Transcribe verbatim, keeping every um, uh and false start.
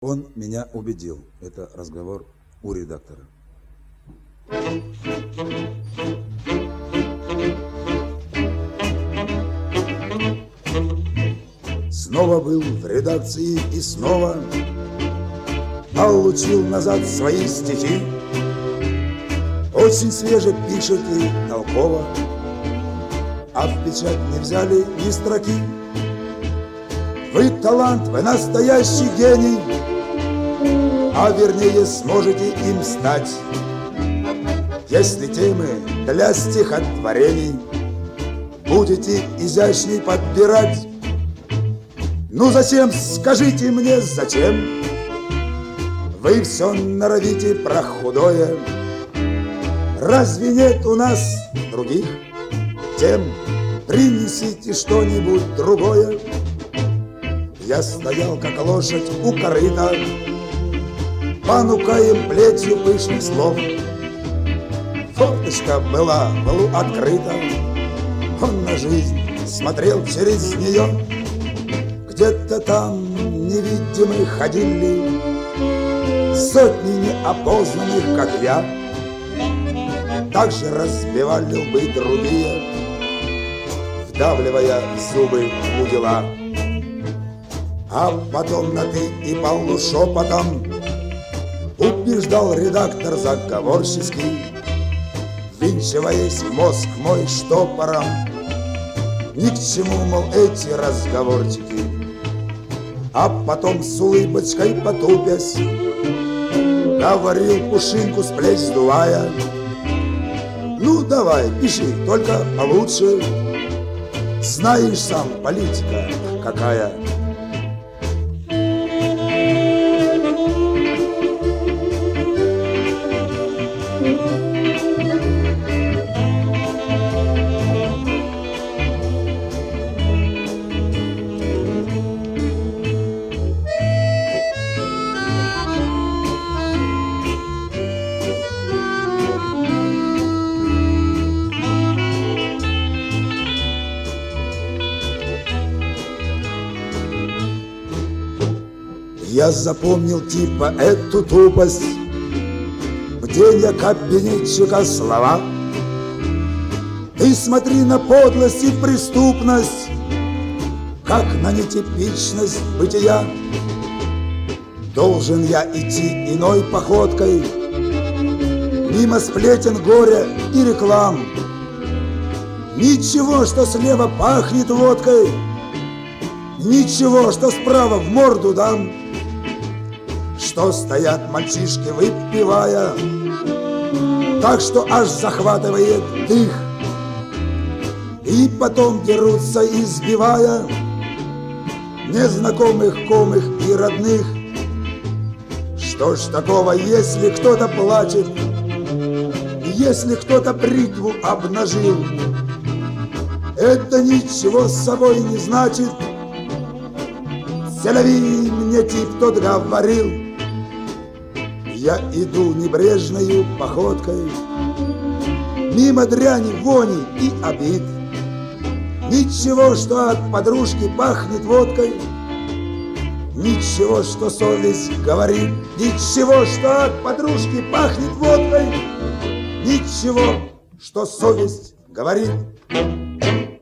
Он меня убедил. Это разговор у редактора. Снова был в редакции и снова получил назад свои стихи. Очень свеже пишет и толково, а в печать не взяли ни строки. Вы талант, вы настоящий гений, а вернее сможете им стать, если темы для стихотворений будете изящней подбирать. Ну зачем, скажите мне, зачем вы все норовите про худое? Разве нет у нас других тем? Принесите что-нибудь другое. Я стоял, как лошадь у корыта, понукаем плетью пышных слов. Форточка была полу открыта, он на жизнь смотрел через нее. Где-то там невидимые ходили сотни неопознанных, как я. Так же разбивали лбы другие, вдавливая зубы в удила. А потом на «ты» и полушепотом убеждал редактор заговорческий, ввинчиваясь в мозг мой штопором. Ни к чему, мол, эти разговорчики. А потом с улыбочкой потупясь говорил, пушинку с плеч сдувая: ну давай, пиши, только получше. Знаешь сам, политика какая. Я запомнил типа эту тупость в день я кабинетчика слова. Ты смотри на подлость и преступность, как на нетипичность бытия. Должен я идти иной походкой мимо сплетен горя и реклам. Ничего, что слева пахнет водкой, ничего, что справа в морду дам. Что стоят мальчишки, выпивая, так что аж захватывает дых, и потом дерутся, избивая незнакомых, комых и родных. Что ж такого, если кто-то плачет, если кто-то бритву обнажил? Это ничего с собой не значит. Селяви, мне тип тот говорил. Я иду небрежною походкой мимо дряни, вони и обид. Ничего, что от подружки пахнет водкой, ничего, что совесть говорит. Ничего, что от подружки пахнет водкой, ничего, что совесть говорит.